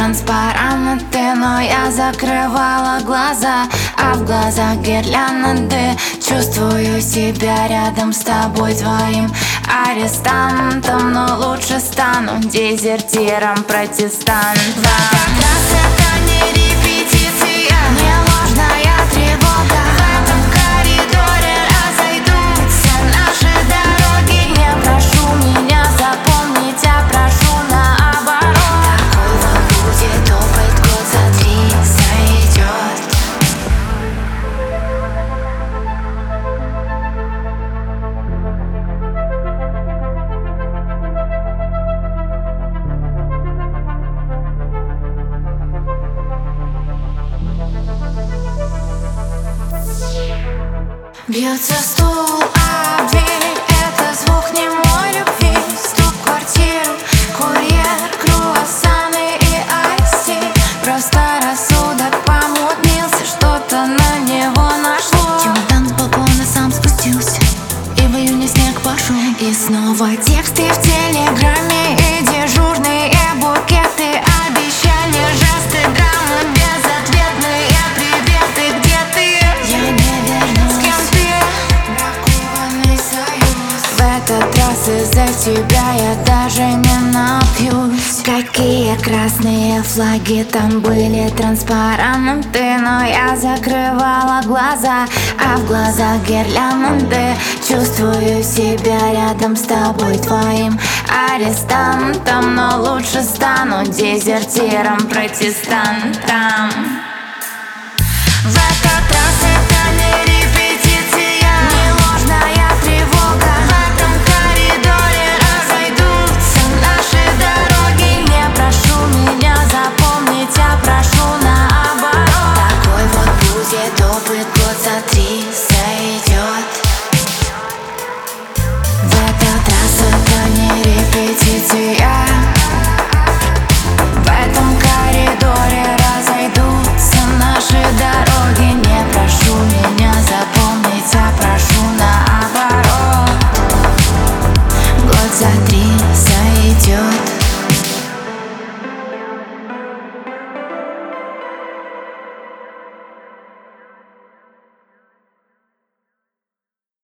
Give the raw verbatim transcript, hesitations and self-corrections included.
транспаранты, но я закрывала глаза, а в глазах гирлянды. Чувствую себя рядом с тобой, твоим арестантом, но лучше стану дезертиром, протестантом. Раз это не репетиция, не ложная тревога. В этом коридоре разойдутся наши дороги. Не прошу меня запомнить, а прошу наоборот. Такого будет опыт, год за три сойдет. Бьется стул об дверь, это звук не мой любви. Стук в квартиру, курьер, круассаны и айси. Просто рассудок помутнился, что-то на него нашло. Чемодан с балкона сам спустился, и в июне снег пошел. И снова тексты в телеграме и дежурные букеты, обещания, жесты, драмы, безответные приветы. Где ты? Я не вернусь. С кем ты? Бракованный союз. В этот раз из-за тебя я даже не напьюсь. Какие красные флаги там были, транспаранты, но я закрывала глаза, а в глазах гирлянды. Чувствую себя рядом с тобой, твоим арестантом, но лучше стану дезертиром, протестантом.